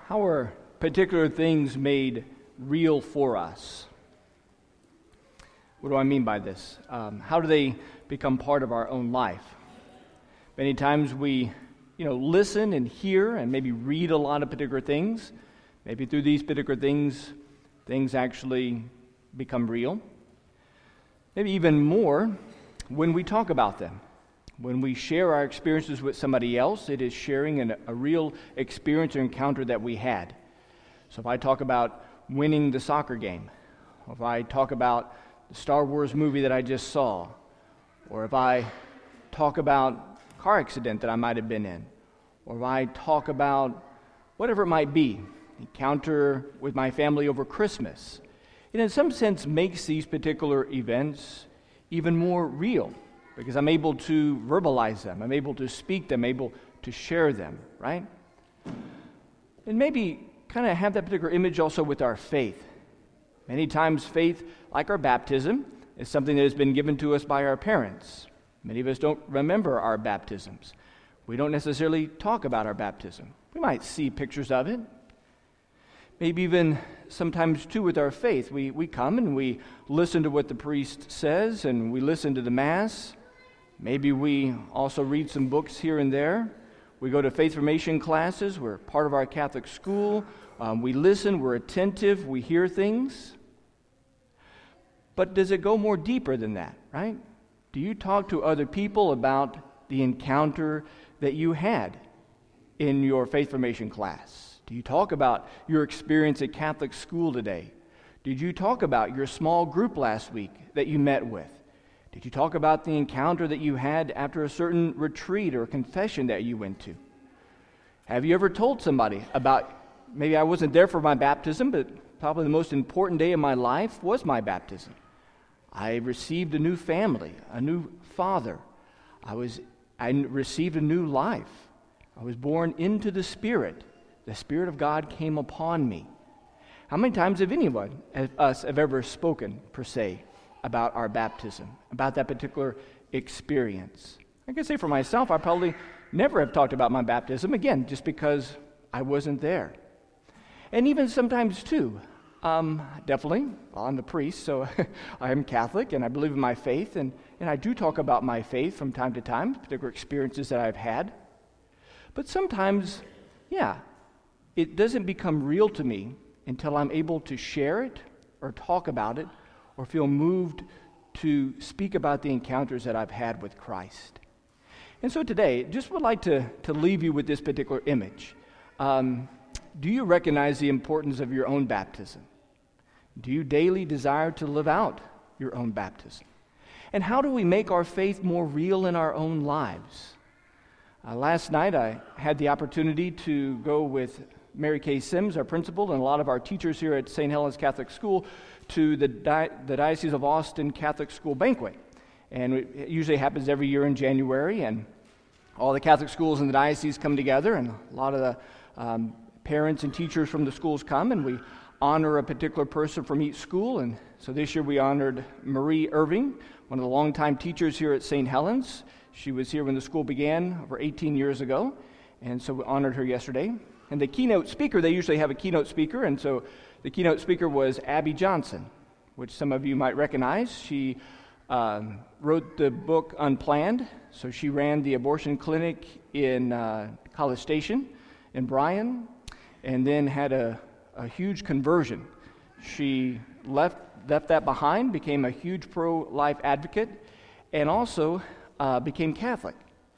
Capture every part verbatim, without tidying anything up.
How are particular things made real for us? What do I mean by this? Um, how do they become part of our own life? Many times we, you know, listen and hear and maybe read a lot of particular things. Maybe through these particular things, things actually become real. Maybe even more when we talk about them. When we share our experiences with somebody else, it is sharing an, a real experience or encounter that we had. So if I talk about winning the soccer game, or if I talk about the Star Wars movie that I just saw, or if I talk about a car accident that I might have been in, or if I talk about whatever it might be, encounter with my family over Christmas, it in some sense makes these particular events even more real, because I'm able to verbalize them, I'm able to speak them, able to share them, right? And maybe kind of have that particular image also with our faith. Many times faith, like our baptism, is something that has been given to us by our parents. Many of us don't remember our baptisms. We don't necessarily talk about our baptism. We might see pictures of it. Maybe even sometimes, too, with our faith, we, we come and we listen to what the priest says, and we listen to the Mass. Maybe we also read some books here and there. We go to faith formation classes. We're part of our Catholic school. Um, we listen. We're attentive. We hear things. But does it go more deeper than that, right? Do you talk to other people about the encounter that you had in your faith formation class? Do you talk about your experience at Catholic school today? Did you talk about your small group last week that you met with? Did you talk about the encounter that you had after a certain retreat or confession that you went to? Have you ever told somebody about, maybe I wasn't there for my baptism, but probably the most important day of my life was my baptism. I received a new family, a new father. I was, I received a new life. I was born into the Spirit. The Spirit of God came upon me. How many times have anyone of us have ever spoken, per se, about our baptism, about that particular experience? I can say for myself, I probably never have talked about my baptism, again, just because I wasn't there. And even sometimes, too, um, definitely, well, I'm the priest, so I am Catholic, and I believe in my faith, and, and I do talk about my faith from time to time, particular experiences that I've had. But sometimes, yeah, it doesn't become real to me until I'm able to share it or talk about it or feel moved to speak about the encounters that I've had with Christ. And so today, just would like to, to leave you with this particular image. Um, do you recognize the importance of your own baptism? Do you daily desire to live out your own baptism? And how do we make our faith more real in our own lives? Uh, last night, I had the opportunity to go with Mary Kay Sims, our principal, and a lot of our teachers here at Saint Helens Catholic School to the, Di- the Diocese of Austin Catholic School banquet. And it usually happens every year in January, and all the Catholic schools in the diocese come together, and a lot of the um, parents and teachers from the schools come, and we honor a particular person from each school. And so this year we honored Marie Irving, one of the longtime teachers here at Saint Helens. She was here when the school began over eighteen years ago, and so we honored her yesterday. And the keynote speaker, they usually have a keynote speaker, and so the keynote speaker was Abby Johnson, which some of you might recognize. She um, wrote the book Unplanned, so she ran the abortion clinic in uh, College Station in Bryan, and then had a, a huge conversion. She left, left that behind, became a huge pro-life advocate, and also uh, became Catholic.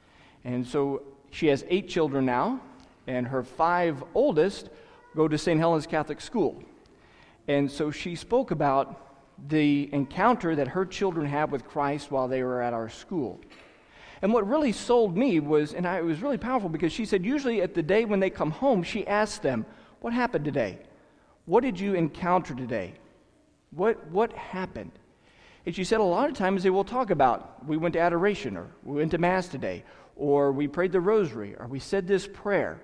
And so she has eight children now, and her five oldest go to Saint Helens Catholic School. And so she spoke about the encounter that her children had with Christ while they were at our school. And what really sold me was, and I, it was really powerful, because she said usually at the day when they come home, she asked them, what happened today? What did you encounter today? What, what happened? And she said a lot of times they will talk about, we went to adoration, or we went to Mass today, or we prayed the rosary, or we said this prayer.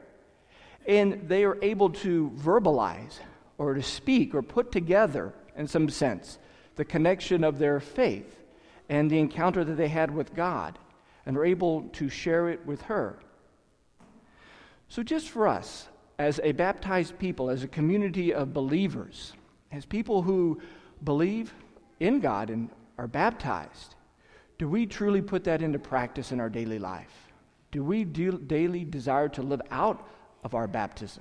And they are able to verbalize or to speak or put together, in some sense, the connection of their faith and the encounter that they had with God, and are able to share it with her. So just for us, as a baptized people, as a community of believers, as people who believe in God and are baptized, do we truly put that into practice in our daily life? Do we do daily desire to live out of our baptism?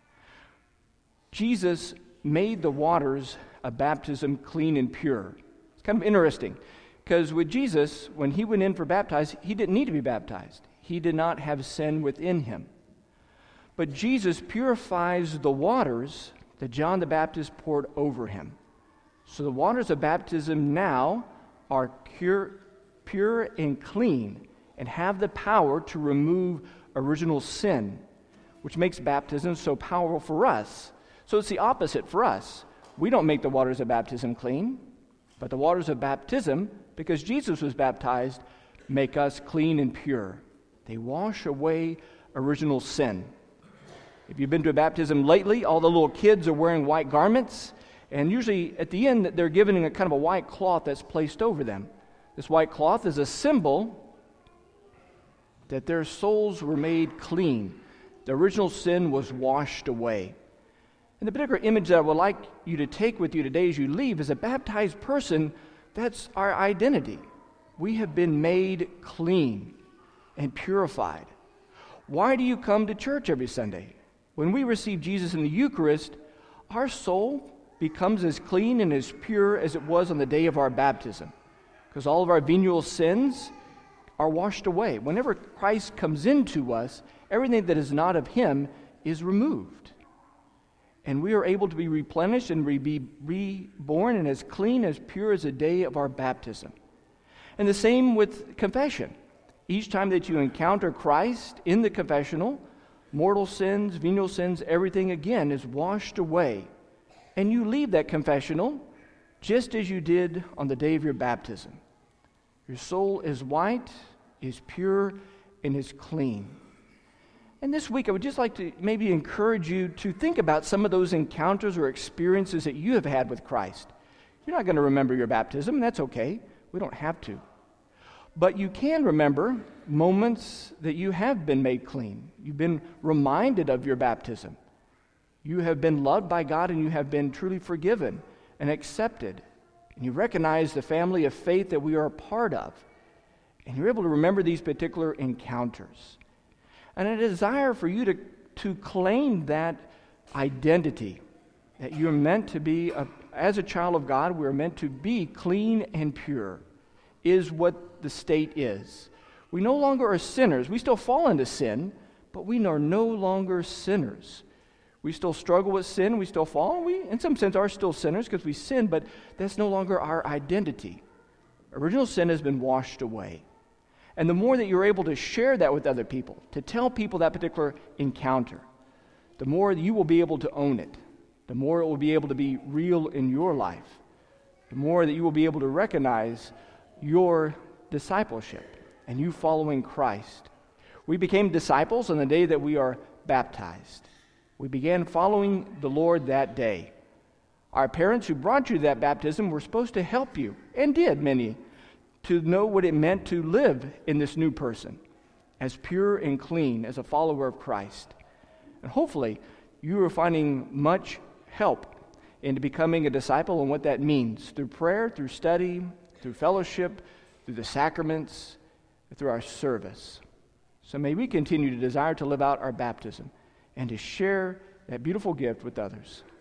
Jesus made the waters of baptism clean and pure. It's kind of interesting, because with Jesus, when he went in for baptized, he didn't need to be baptized. He did not have sin within him. But Jesus purifies the waters that John the Baptist poured over him. So the waters of baptism now are pure, pure and clean, and have the power to remove original sin, which makes baptism so powerful for us. So it's the opposite for us. We don't make the waters of baptism clean, but the waters of baptism, because Jesus was baptized, make us clean and pure. They wash away original sin. If you've been to a baptism lately, all the little kids are wearing white garments, and usually at the end they're given a kind of a white cloth that's placed over them. This white cloth is a symbol that their souls were made clean. The original sin was washed away. And the particular image that I would like you to take with you today as you leave is a baptized person. That's our identity. We have been made clean and purified. Why do you come to church every Sunday? When we receive Jesus in the Eucharist, our soul becomes as clean and as pure as it was on the day of our baptism, because all of our venial sins are washed away. Whenever Christ comes into us, everything that is not of him is removed. And we are able to be replenished and re- be reborn and as clean, as pure as the day of our baptism. And the same with confession. Each time that you encounter Christ in the confessional, mortal sins, venial sins, everything again is washed away. And you leave that confessional just as you did on the day of your baptism. Your soul is white, is pure, and is clean. And this week, I would just like to maybe encourage you to think about some of those encounters or experiences that you have had with Christ. You're not going to remember your baptism, and that's okay. We don't have to. But you can remember moments that you have been made clean. You've been reminded of your baptism. You have been loved by God, and you have been truly forgiven and accepted. And you recognize the family of faith that we are a part of. And you're able to remember these particular encounters. And a desire for you to, to claim that identity, that you're meant to be, a, as a child of God, we're meant to be clean and pure, is what the state is. We no longer are sinners. We still fall into sin, but we are no longer sinners. We still struggle with sin. We still fall. We, in some sense, are still sinners because we sin, but that's no longer our identity. Original sin has been washed away. And the more that you're able to share that with other people, to tell people that particular encounter, the more you will be able to own it, the more it will be able to be real in your life, the more that you will be able to recognize your discipleship and you following Christ. We became disciples on the day that we are baptized. We began following the Lord that day. Our parents who brought you to that baptism were supposed to help you, and did, many, to know what it meant to live in this new person, as pure and clean as a follower of Christ. And hopefully, you are finding much help in becoming a disciple and what that means through prayer, through study, through fellowship, through the sacraments, through our service. So may we continue to desire to live out our baptism and to share that beautiful gift with others.